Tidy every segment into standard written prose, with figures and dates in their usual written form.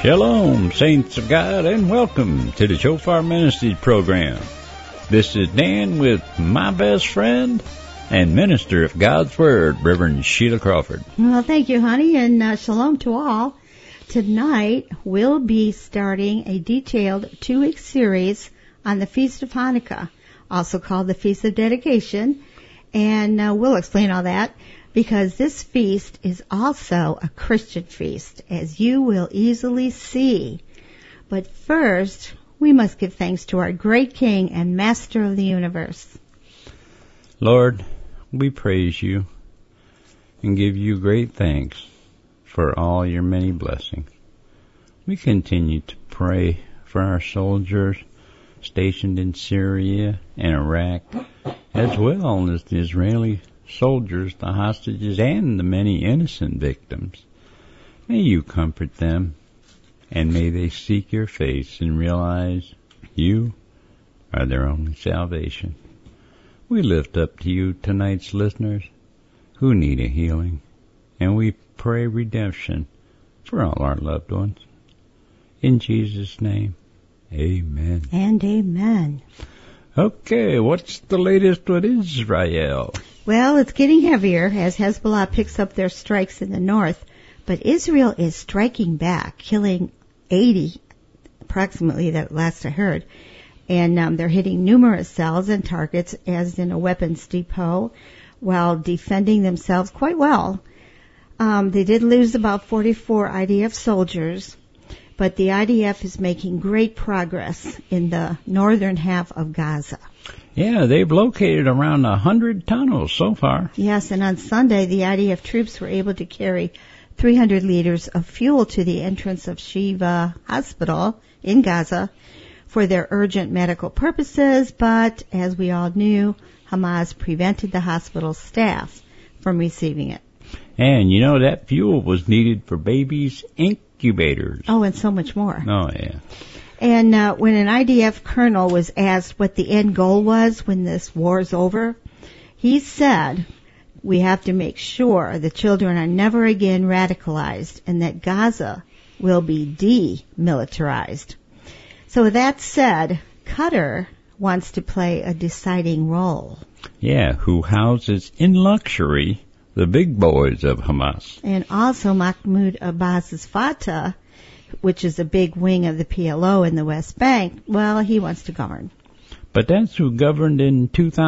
Shalom, saints of God, and welcome to the Shofar Ministries program. This is Dan with my best friend and minister of God's Word, Reverend Sheila Crawford. Well, thank you, honey, and shalom to all. Tonight, we'll be starting a detailed 2-week series on the Feast of Hanukkah, also called the Feast of Dedication, and we'll explain all that, because this feast is also a Christian feast, as you will easily see. But first, we must give thanks to our great King and Master of the universe. Lord, we praise you and give you great thanks for all your many blessings. We continue to pray for our soldiers stationed in Syria and Iraq, as well as the Israeli soldiers, the hostages, and the many innocent victims. May you comfort them, and may they seek your face and realize you are their only salvation. We lift up to you tonight's listeners who need a healing, and we pray redemption for all our loved ones. In Jesus' name, amen. And amen. Okay, what's the latest with Israel? Well, it's getting heavier as Hezbollah picks up their strikes in the north, but Israel is striking back, killing 80, approximately, that last I heard. And they're hitting numerous cells and targets, as in a weapons depot, while defending themselves quite well. They did lose about 44 IDF soldiers, but the IDF is making great progress in the northern half of Gaza. Yeah, they've located around 100 tunnels so far. Yes, and on Sunday, the IDF troops were able to carry 300 liters of fuel to the entrance of Shiva Hospital in Gaza for their urgent medical purposes, but as we all knew, Hamas prevented the hospital staff from receiving it. And you know, that fuel was needed for babies' incubators. Oh, and so much more. Oh, yeah. And when an IDF colonel was asked what the end goal was when this war is over, he said, we have to make sure the children are never again radicalized and that Gaza will be demilitarized. So with that said, Qatar wants to play a deciding role. Yeah, who houses in luxury the big boys of Hamas. And also Mahmoud Abbas's Fatah, which is a big wing of the PLO in the West Bank, well, he wants to govern. But that's who governed in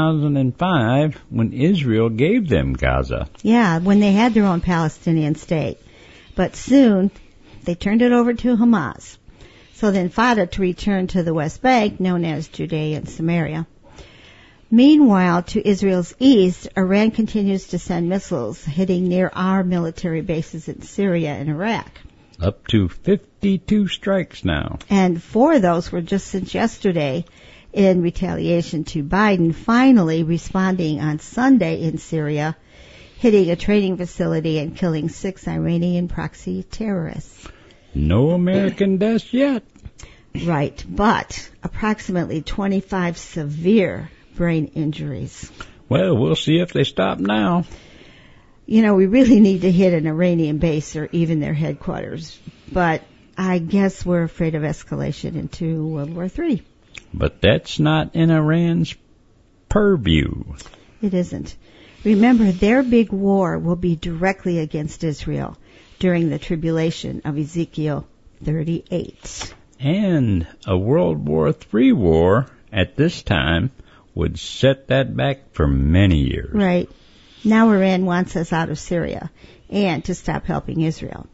2005 when Israel gave them Gaza. Yeah, when they had their own Palestinian state. But soon, they turned it over to Hamas. So then Fatah to return to the West Bank, known as Judea and Samaria. Meanwhile, to Israel's east, Iran continues to send missiles hitting near our military bases in Syria and Iraq. Up to 52 strikes now. And 4 of those were just since yesterday in retaliation to Biden finally responding on Sunday in Syria, hitting a training facility and killing 6 Iranian proxy terrorists. No American deaths yet. Right, but approximately 25 severe brain injuries. Well, we'll see if they stop now. You know, we really need to hit an Iranian base or even their headquarters. But I guess we're afraid of escalation into World War III. But that's not in Iran's purview. It isn't. Remember, their big war will be directly against Israel during the tribulation of Ezekiel 38. And a World War III war at this time would set that back for many years. Right. Now Iran wants us out of Syria and to stop helping Israel.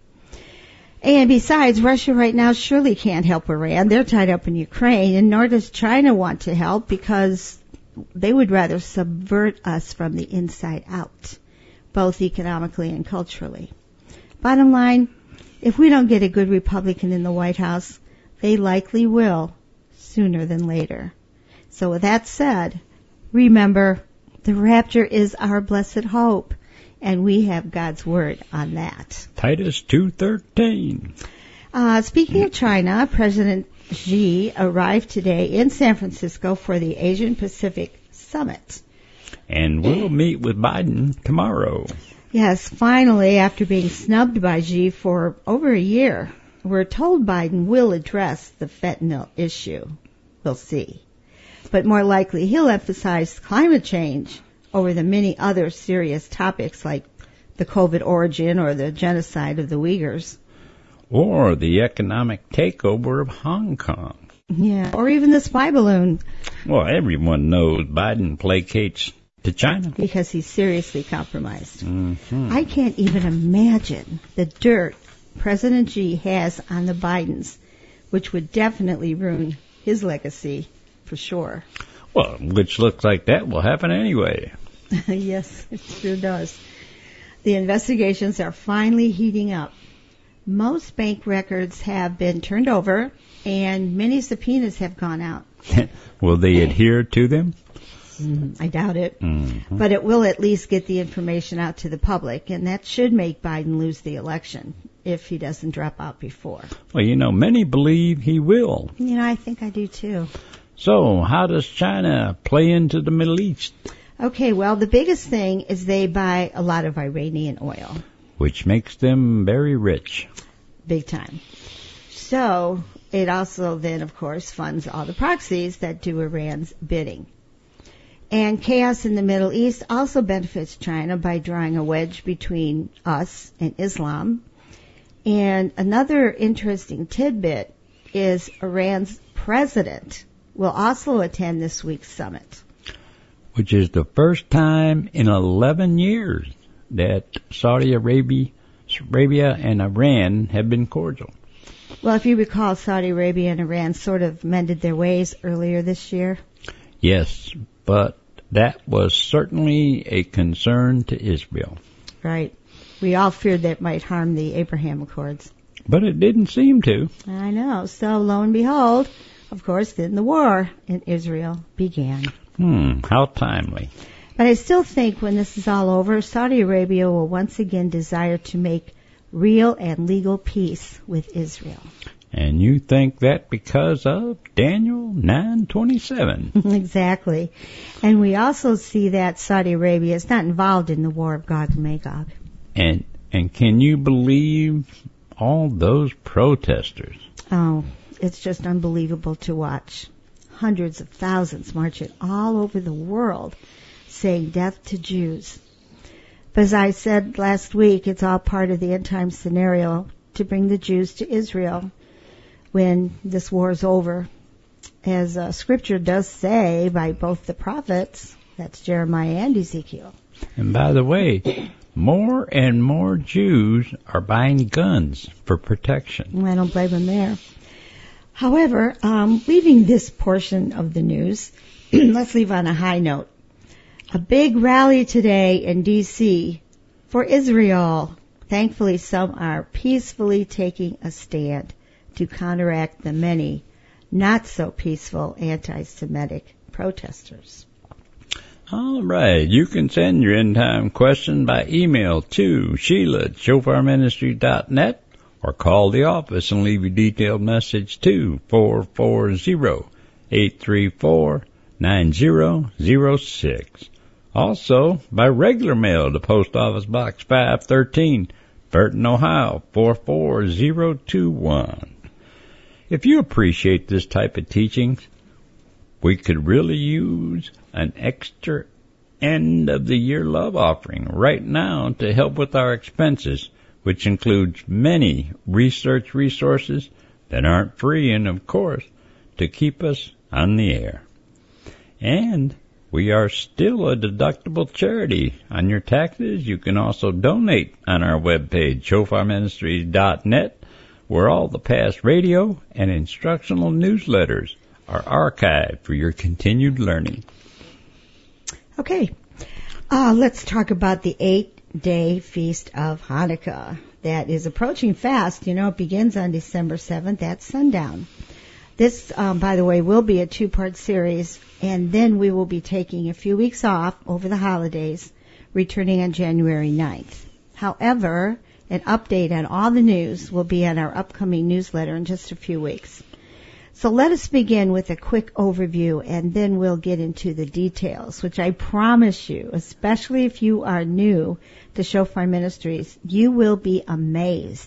And besides, Russia right now surely can't help Iran. They're tied up in Ukraine, and nor does China want to help because they would rather subvert us from the inside out, both economically and culturally. Bottom line, if we don't get a good Republican in the White House, they likely will sooner than later. So with that said, remember, the rapture is our blessed hope, and we have God's word on that. Titus 2:13. Speaking of China, President Xi arrived today in San Francisco for the Asian Pacific Summit. And we'll meet with Biden tomorrow. Yes, finally, after being snubbed by Xi for over a year. we're told Biden will address the fentanyl issue. We'll see. But more likely, he'll emphasize climate change over the many other serious topics like the COVID origin or the genocide of the Uyghurs. Or the economic takeover of Hong Kong. Yeah, or even the spy balloon. Well, everyone knows Biden placates to China. Because he's seriously compromised. Mm-hmm. I can't even imagine the dirt President Xi has on the Bidens, which would definitely ruin his legacy for sure. Well, which looks like that will happen anyway. Yes, it sure does. The investigations are finally heating up. Most bank records have been turned over, and many subpoenas have gone out. Will they adhere to them? I doubt it. Mm-hmm. But it will at least get the information out to the public, and that should make Biden lose the election if he doesn't drop out before. Well, many believe he will. I think I do too. So, how does China play into the Middle East? Okay, well, the biggest thing is they buy a lot of Iranian oil. Which makes them very rich. Big time. So, it also then, of course, funds all the proxies that do Iran's bidding. And chaos in the Middle East also benefits China by drawing a wedge between us and Islam. And another interesting tidbit is Iran's president will also attend this week's summit. Which is the first time in 11 years that Saudi Arabia and Iran have been cordial. Well, if you recall, Saudi Arabia and Iran sort of mended their ways earlier this year. Yes, but that was certainly a concern to Israel. Right. We all feared that might harm the Abraham Accords. But it didn't seem to. I know. So, lo and behold, of course, then the war in Israel began. How timely. But I still think when this is all over, Saudi Arabia will once again desire to make real and legal peace with Israel. And you think that because of Daniel 9:27. Exactly. And we also see that Saudi Arabia is not involved in the war of Gog and Magog. And can you believe all those protesters? Oh, it's just unbelievable to watch. Hundreds of thousands marching all over the world saying death to Jews. But as I said last week, it's all part of the end time scenario to bring the Jews to Israel when this war is over. As Scripture does say by both the prophets, that's Jeremiah and Ezekiel. And by the way, more and more Jews are buying guns for protection. I don't blame them there. However, leaving this portion of the news, let's leave on a high note. A big rally today in D.C. for Israel. Thankfully, some are peacefully taking a stand to counteract the many not so peaceful anti-Semitic protesters. All right. You can send your end time question by email to Sheila@shofarministry.net or call the office and leave your detailed message to 440-834-9006. Also, by regular mail to Post Office Box 513, Burton, Ohio 44021. If you appreciate this type of teaching, we could really use an extra end-of-the-year love offering right now to help with our expenses, which includes many research resources that aren't free and, of course, to keep us on the air. And we are still a deductible charity. On your taxes, you can also donate on our webpage, shofarministries.net, where all the past radio and instructional newsletters are archived for your continued learning. Okay, let's talk about the 8-day Feast of Hanukkah that is approaching fast. It begins on December 7th at sundown. This, by the way, will be a 2-part series, and then we will be taking a few weeks off over the holidays, returning on January 9th. However, an update on all the news will be on our upcoming newsletter in just a few weeks. So let us begin with a quick overview, and then we'll get into the details, which I promise you, especially if you are new to Shofar Ministries, you will be amazed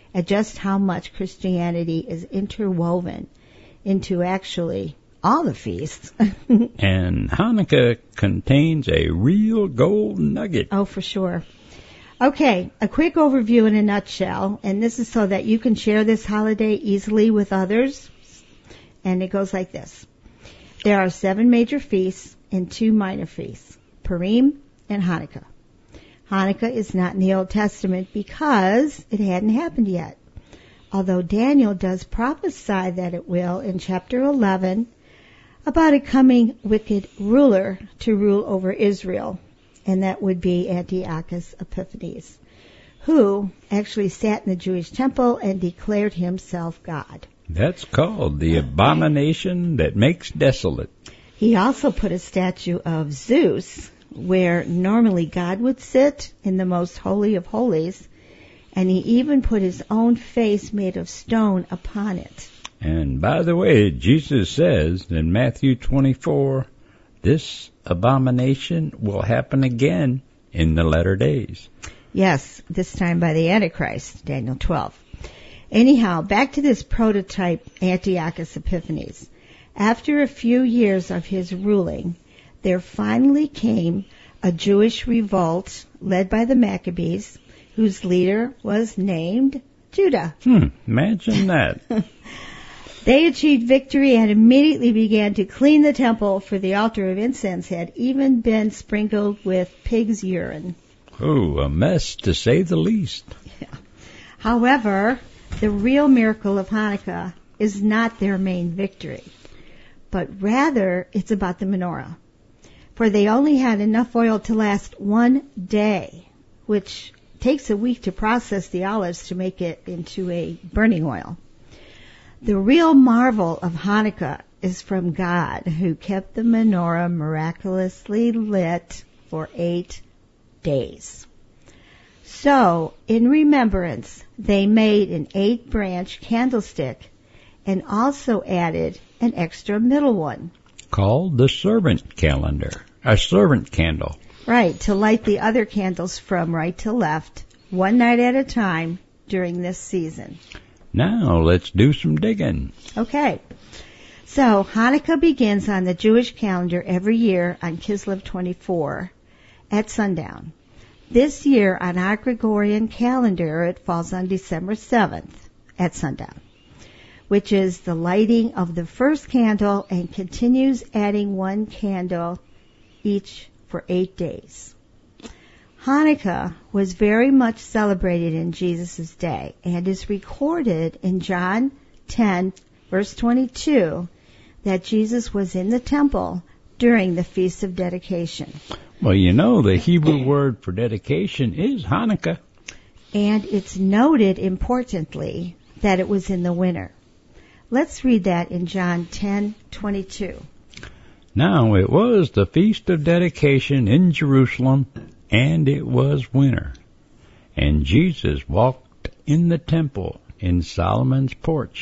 at just how much Christianity is interwoven into actually all the feasts. And Hanukkah contains a real gold nugget. Oh, for sure. Okay, a quick overview in a nutshell, and this is so that you can share this holiday easily with others. And it goes like this. There are 7 major feasts and 2 minor feasts, Purim and Hanukkah. Hanukkah is not in the Old Testament because it hadn't happened yet, although Daniel does prophesy that it will in chapter 11 about a coming wicked ruler to rule over Israel, and that would be Antiochus Epiphanes, who actually sat in the Jewish temple and declared himself God. That's called the abomination that makes desolate. He also put a statue of Zeus where normally God would sit in the most holy of holies, and he even put his own face made of stone upon it. And by the way, Jesus says in Matthew 24, this abomination will happen again in the latter days. Yes, this time by the Antichrist, Daniel 12. Anyhow, back to this prototype Antiochus Epiphanes. After a few years of his ruling, there finally came a Jewish revolt led by the Maccabees, whose leader was named Judah. Imagine that. They achieved victory and immediately began to clean the temple, for the altar of incense had even been sprinkled with pig's urine. Oh, a mess to say the least. Yeah. However, the real miracle of Hanukkah is not their main victory, but rather it's about the menorah. For they only had enough oil to last 1 day, which takes a week to process the olives to make it into a burning oil. The real marvel of Hanukkah is from God, who kept the menorah miraculously lit for 8 days. So, in remembrance, they made an 8-branch candlestick and also added an extra middle one, called the servant calendar, a servant candle. Right, to light the other candles from right to left, 1 night at a time during this season. Now let's do some digging. Okay. So Hanukkah begins on the Jewish calendar every year on Kislev 24 at sundown. This year on our Gregorian calendar it falls on December 7th at sundown, which is the lighting of the first candle and continues adding 1 candle each for 8 days. Hanukkah was very much celebrated in Jesus' day and is recorded in John 10, verse 22, that Jesus was in the temple during the Feast of Dedication. Well, you know, the Hebrew word for dedication is Hanukkah. And it's noted importantly that it was in the winter. Let's read that in John 10:22. Now it was the Feast of Dedication in Jerusalem, and it was winter. And Jesus walked in the temple in Solomon's porch.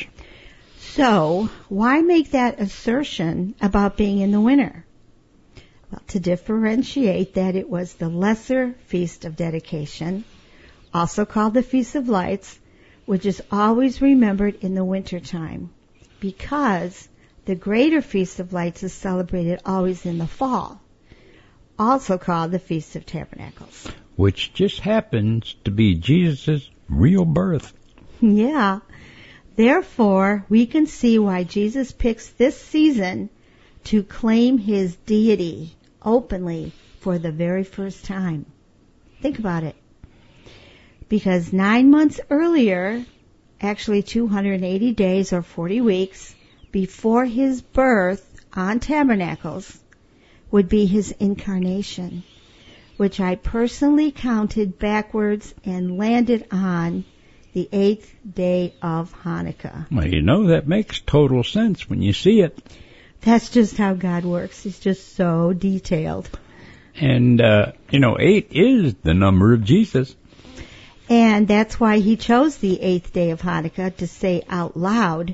So, why make that assertion about being in the winter? Well, to differentiate that it was the lesser Feast of Dedication, also called the Feast of Lights, which is always remembered in the winter time, because the greater Feast of Lights is celebrated always in the fall, also called the Feast of Tabernacles. Which just happens to be Jesus' real birth. Yeah. Therefore, we can see why Jesus picks this season to claim his deity openly for the very first time. Think about it. Because 9 months earlier, actually 280 days or 40 weeks before his birth on Tabernacles, would be his incarnation, which I personally counted backwards and landed on the 8th day of Hanukkah. Well, you know, that makes total sense when you see it. That's just how God works. He's just so detailed. And, 8 is the number of Jesus. And that's why he chose the 8th day of Hanukkah to say out loud,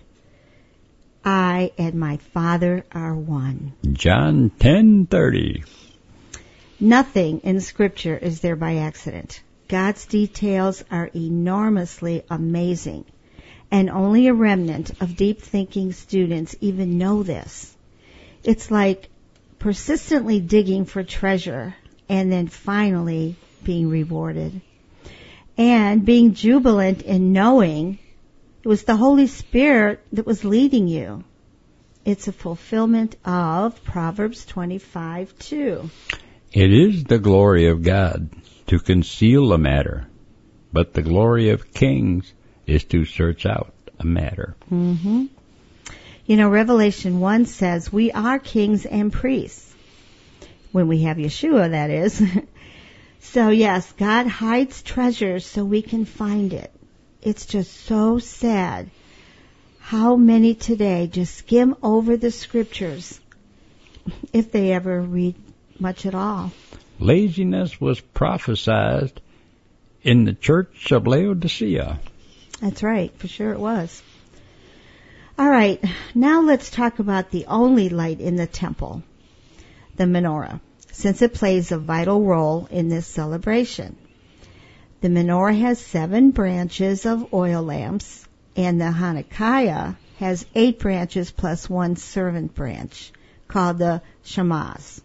I and my Father are one. John 10:30. Nothing in Scripture is there by accident. God's details are enormously amazing, and only a remnant of deep-thinking students even know this. It's like persistently digging for treasure and then finally being rewarded. And being jubilant in knowing it was the Holy Spirit that was leading you. It's a fulfillment of Proverbs 25:2. It is the glory of God to conceal a matter, but the glory of kings is to search out a matter. Mm-hmm. You know, Revelation 1 says we are kings and priests. When we have Yeshua, that is. So yes, God hides treasures so we can find it. It's just so sad how many today just skim over the scriptures, if they ever read much at all. Laziness was prophesied in the church of Laodicea. That's right, for sure it was. All right, now let's talk about the only light in the temple, the menorah, since it plays a vital role in this celebration. The menorah has 7 branches of oil lamps, and the Hanukkah has 8 branches plus 1 servant branch, called the Shamas.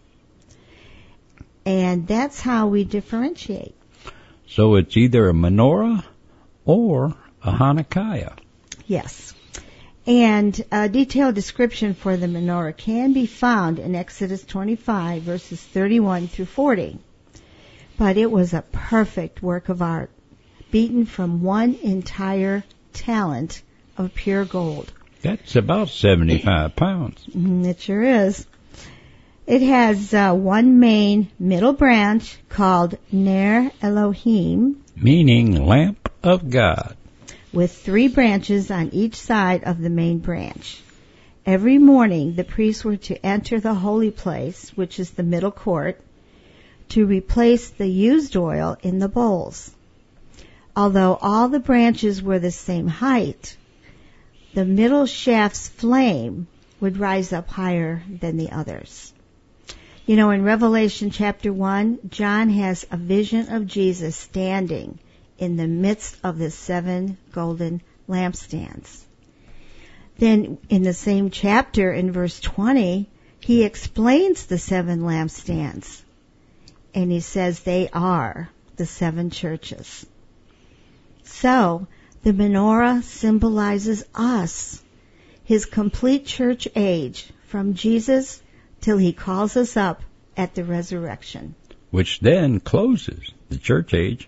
And that's how we differentiate. So it's either a menorah or a Hanukkah. Yes. And a detailed description for the menorah can be found in Exodus 25, verses 31 through 40. But it was a perfect work of art, beaten from one entire talent of pure gold. That's about 75 pounds. It sure is. It has one main middle branch called Ner Elohim, meaning lamp of God, with 3 branches on each side of the main branch. Every morning the priests were to enter the holy place, which is the middle court, to replace the used oil in the bowls. Although all the branches were the same height, the middle shaft's flame would rise up higher than the others. You know, in Revelation chapter 1, John has a vision of Jesus standing in the midst of the 7 golden lampstands. Then in the same chapter, in verse 20, he explains the 7 lampstands. And he says they are the 7 churches. So, the menorah symbolizes us, his complete church age, from Jesus till he calls us up at the resurrection. Which then closes the church age.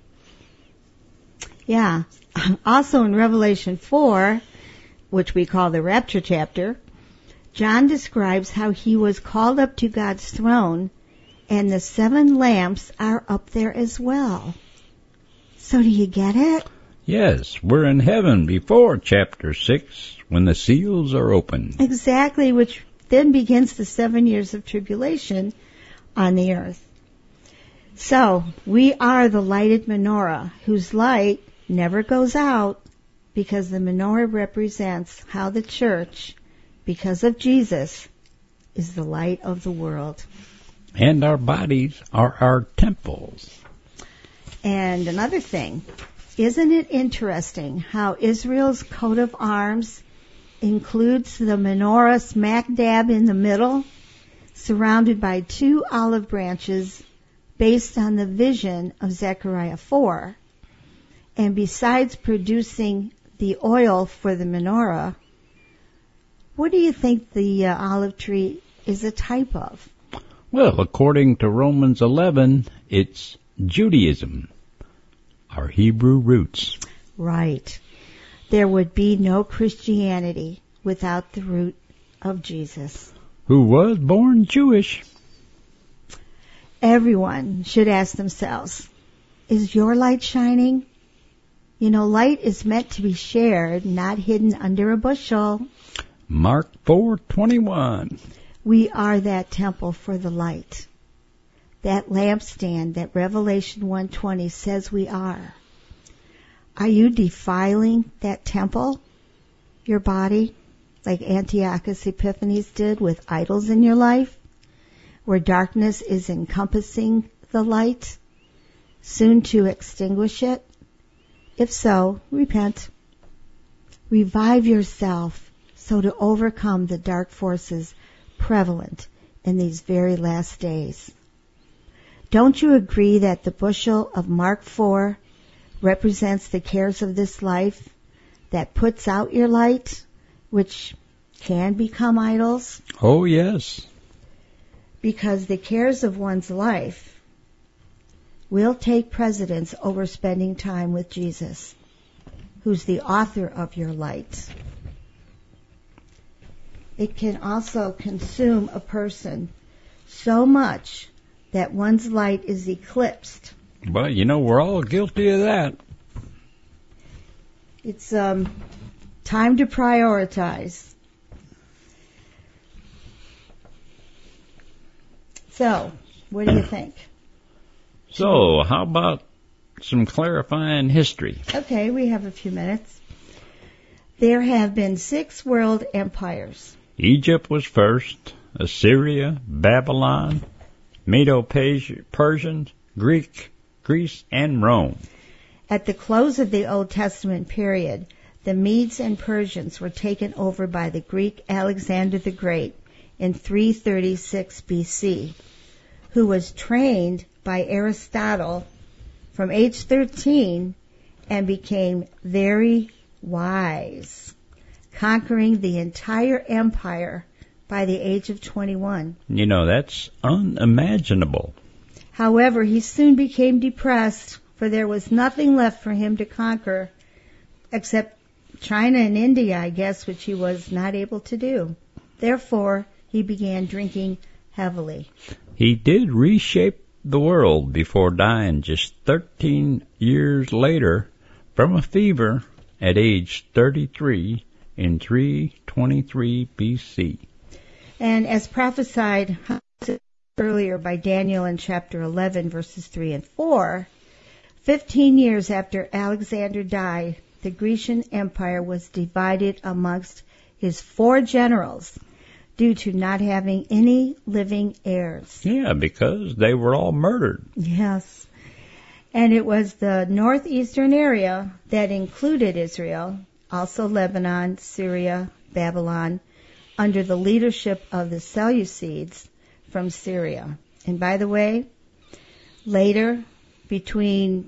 Yeah. Also in Revelation 4, which we call the rapture chapter, John describes how he was called up to God's throne, and the 7 lamps are up there as well. So do you get it? Yes, we're in heaven before chapter 6 when the seals are opened. Exactly, which then begins the 7 years of tribulation on the earth. So, we are the lighted menorah whose light never goes out, because the menorah represents how the church, because of Jesus, is the light of the world. And our bodies are our temples. And another thing, isn't it interesting how Israel's coat of arms includes the menorah smack dab in the middle, surrounded by 2 olive branches based on the vision of Zechariah 4. And besides producing the oil for the menorah, what do you think the olive tree is a type of? Well, according to Romans 11, it's Judaism, our Hebrew roots. Right. There would be no Christianity without the root of Jesus, who was born Jewish. Everyone should ask themselves, is your light shining? You know, light is meant to be shared, not hidden under a bushel. Mark 4:21. We are that temple for the light. That lampstand that Revelation 1:20 says we are. Are you defiling that temple, your body, like Antiochus Epiphanes did with idols in your life, where darkness is encompassing the light? soon to extinguish it? If so, repent. Revive yourself so to overcome the dark forces prevalent in these very last days. Don't you agree that the bushel of Mark 4 represents the cares of this life that puts out your light, which can become idols? Oh, yes. Because the cares of one's life will take precedence over spending time with Jesus, who's the author of your light. It can also consume a person so much that one's light is eclipsed. But, we're all guilty of that. It's time to prioritize. So, what do you think? So, how about some clarifying history? Okay, we have a few minutes. There have been 6 world empires. Egypt was first, Assyria, Babylon, Medo-Persians, Greece, and Rome. At the close of the Old Testament period, the Medes and Persians were taken over by the Greek Alexander the Great in 336 BC, who was trained by Aristotle from age 13 and became very wise, conquering the entire empire by the age of 21. That's unimaginable. However, he soon became depressed, for there was nothing left for him to conquer except China and India, I guess, which he was not able to do. Therefore, he began drinking heavily. He did reshape the world before dying just 13 years later from a fever at age 33 in 323 BC. And as prophesied earlier by Daniel in chapter 11, verses 3 and 4, 15 years after Alexander died, the Grecian Empire was divided amongst his 4 generals due to not having any living heirs. Yeah, because they were all murdered. Yes. And it was the northeastern area that included Israel, also Lebanon, Syria, Babylon, under the leadership of the Seleucids from Syria. And by the way, later, between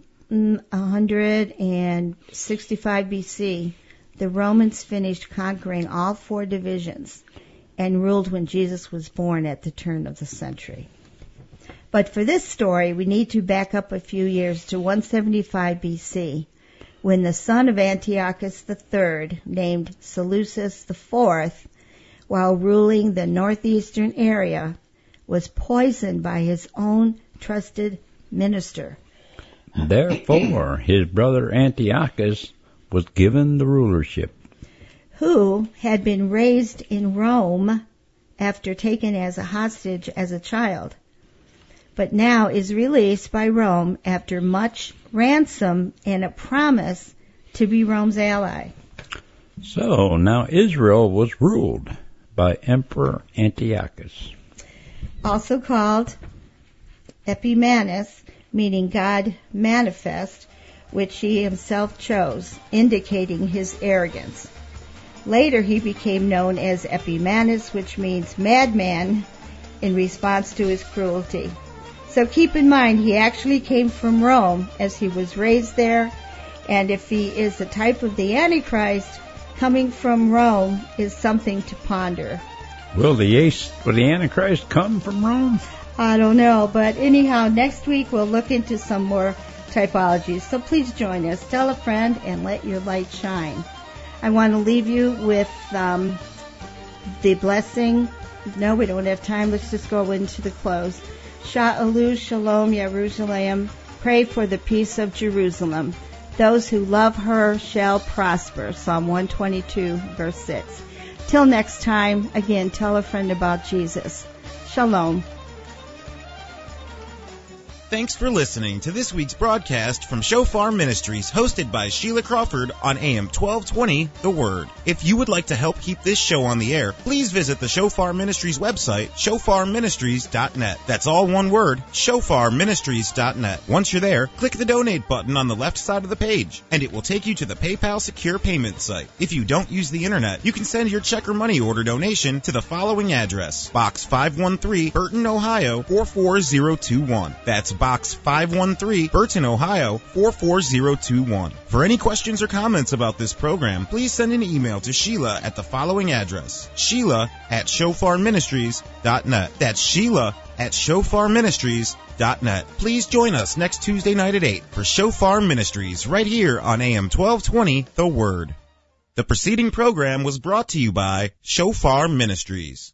165 BC, the Romans finished conquering all 4 divisions and ruled when Jesus was born at the turn of the century. But for this story, we need to back up a few years to 175 BC, when the son of Antiochus III, named Seleucus IV, while ruling the northeastern area, was poisoned by his own trusted minister. Therefore, his brother Antiochus was given the rulership, who had been raised in Rome after taken as a hostage as a child, but now is released by Rome after much ransom and a promise to be Rome's ally. So now Israel was ruled by Emperor Antiochus, also called Epimanes, meaning God manifest, which he himself chose, indicating his arrogance. Later he became known as Epimanes, which means madman, in response to his cruelty. So keep in mind, he actually came from Rome, as he was raised there, and if he is the type of the Antichrist, coming from Rome is something to ponder. Will the Antichrist come from Rome? I don't know, but anyhow, next week we'll look into some more typologies. So please join us. Tell a friend and let your light shine. I want to leave you with the blessing. No, we don't have time. Let's just go into the close. Sha'alu Shalom Yerushalayim. Pray for the peace of Jerusalem. Those who love her shall prosper. Psalm 122, verse 6. Till next time, again, tell a friend about Jesus. Shalom. Thanks for listening to this week's broadcast from Shofar Ministries, hosted by Sheila Crawford on AM 1220, The Word. If you would like to help keep this show on the air, please visit the Shofar Ministries website, shofarministries.net. That's all one word, shofarministries.net. Once you're there, click the donate button on the left side of the page, and it will take you to the PayPal secure payment site. If you don't use the internet, you can send your check or money order donation to the following address: Box 513, Burton, Ohio 44021. That's Box 513, Burton, Ohio 44021. For any questions or comments about this program, please send an email to Sheila at the following address: Sheila@shofarministries.net. That's Sheila@shofarministries.net. Please join us next Tuesday night at 8 for Shofar Ministries, right here on AM 1220, The Word. The preceding program was brought to you by Shofar Ministries.